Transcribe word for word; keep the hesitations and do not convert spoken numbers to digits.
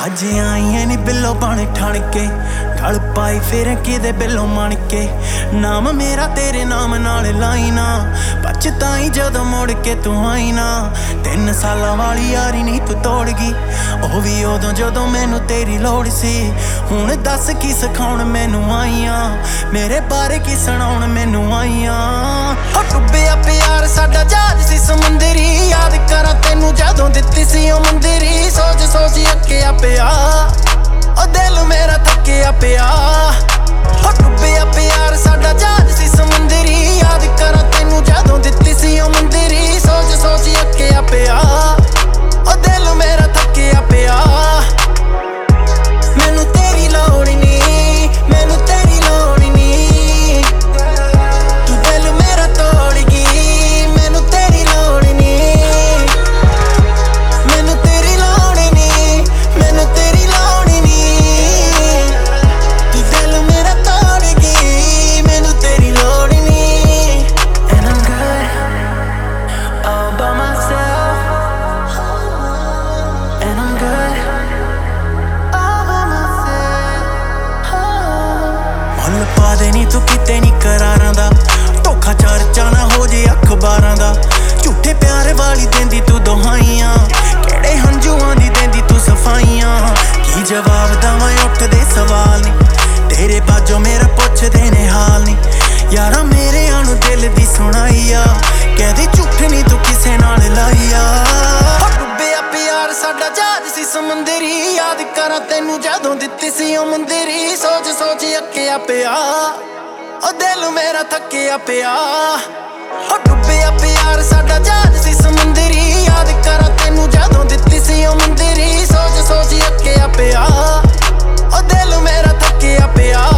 ਅੱਜ ਆਈਆਂ ਨੀ ਬਿੱਲੋ ਬਣ ਠਣ ਕੇ ਗਲ ਪਾਈ ਫਿਰ ਕਿਦੇ ਬਿੱਲੋ ਮਣ ਕੇ ਨਾਮ ਮੇਰਾ ਤੇਰੇ ਨਾਮ ਨਾਲ ਲਾਈ ਨਾ ਪਛਤਾਈ ਜਦੋਂ ਮੁੜ ਕੇ ਤੂੰ ਆਈ ਨਾ ਤਿੰਨ ਸਾਲਾਂ ਵਾਲੀ ਯਾਰੀ ਨਹੀਂ ਤੂੰ ਤੋੜ ਗਈ ਉਹ ਵੀ ਉਦੋਂ ਜਦੋਂ ਮੈਨੂੰ ਤੇਰੀ ਲੋੜ ਸੀ ਹੁਣ ਦੱਸ ਕੀ ਸਿਖਾਉਣ ਮੈਨੂੰ ਆਈਆਂ ਮੇਰੇ ਬਾਰੇ ਕੀ ਸੁਣਾਉਣ ਮੈਨੂੰ ਆਈਆਂ ਉਹ ਡੁੱਬਿਆ ਪਿਆਰ ਸਾਡਾ ਜਹਾਜ਼ ਸੀ ਸਮੁੰਦਰੀ ਯਾਦ ਕਰਾਂ ਤੈਨੂੰ ਜਦੋਂ ਦਿੱਤੀ ਸੀ ਉਹ ਮੰਦਰੀ ਸੋਚ ਸੋਚ ਅੱਕਿਆ ਪਿਆ ਉਹ ਦਿਲ ਮੇਰਾ ਥੱਕਿਆ ਪਿਆ ਉਹ ਡੁੱਬਿਆ ਪਿਆਰ ਸਾਡਾ ਜਹਾਜ਼ ਸੀ ਸਮੁੰਦਰੀ ਯਾਦ ਕਰਾਂ ਤੈਨੂੰ ਜਦੋਂ ਦਿੱਤੀ ਸੀ ਉਹ ਮੰਦਰੀ ਸੋਚ ਸੋਚ ਅੱਕਿਆ ਪਿਆ ਉਹ ਦਿਲ ਮੇਰਾ ਥੱਕਿਆ ਪਿਆ ਮੈਨੂੰ ਤੇਰੀ ਲੋੜ ਨੀ ਮੈਨੂੰ ਤੇਰੀ ਲੋੜ ਨੀ ਤੂੰ ਦਿਲ ਮੇਰਾ ਤੋੜ ਗਈ ਮੈਨੂੰ ਤੇਰੀ ਲੋੜ ਨੀ ਮੈਨੂੰ ਤੇਰੀ ਲੋੜ ਨੀ ਮੈਨੂੰ ਤੇਰੀ ਲੋੜ ਨੀ ਤੂੰ ਦਿਲ ਮੇਰਾ ਤੋੜ ਗਈ ਮੈਨੂੰ ਤੇਰੀ ਲੋੜ ਨੀ And I'm good all by myself And I'm good all by myself ਮੁੱਲ ਪਾ ਦੇ ਨੀ ਤੂੰ ਕਿਤੇ ਨੀ ਕਰਾਰਾਂ ਦਾ ਧੋਖਾ ਚਰਚਾ ਨਾ ਹੋ ਜੇ ਅਖਬਾਰਾਂ ਦਾ ਝੂਠੇ ਪਿਆਰ ਵਾਲੀ ਦਿੰਦੀ ਤੂੰ ਦੁਹਾਈਆਂ ਕਿਹੜੇ ਹੰਝੂਆਂ ਦੀ ਦਿੰਦੀ ਤੂੰ ਸਫਾਈਆਂ ਕੀ ਜਵਾਬ ਦਵਾਂ ਉੱਠਦੇ ਸਵਾਲ ਨੀ ਤੇਰੇ ਬਾਝੋਂ ਮੇਰਾ ਪੁੱਛਦੇ ਨੇ ਹਾਲ ਨੀ ਯਾਰਾਂ ਮੇਰਿਆਂ ਨੂੰ ਦਿਲ ਦੀ ਸੁਣਾਈ ਆ ਕਹਿੰਦੀ ਝੂਠ ਨੀ ਤੂੰ ਕਿਸੇ ਨਾਲ ਲਾਈ ਆ ਉਹ ਡੁੱਬਿਆ ਪਿਆਰ ਸਾਡਾ ਜਹਾਜ਼ ਸੀ ਸਮੁੰਦਰੀ ਯਾਦ ਕਰਾਂ ਤੈਨੂੰ ਜਦੋਂ ਦਿੱਤੀ ਸੀ ਉਹ ਮੰਦਰੀ ਸੋਚ ਸੋਚ ਅੱਕਿਆ ਪਿਆ ਉਹ ਦਿਲ ਮੇਰਾ ਥੱਕਿਆ ਪਿਆ ਉਹ ਡੁੱਬਿਆ ਪਿਆਰ ਸਾਡਾ ਜਹਾਜ਼ ਸੀ ਸਮੁੰਦਰੀ ਯਾਦ ਕਰਾਂ ਤੈਨੂੰ ਜਦੋਂ ਦਿੱਤੀ ਸੀ ਉਹ ਮੰਦਰੀ ਸੋਚ ਸੋਚ ਅੱਕਿਆ ਪਿਆ ਉਹ ਦਿਲ ਮੇਰਾ ਥੱਕਿਆ ਪਿਆ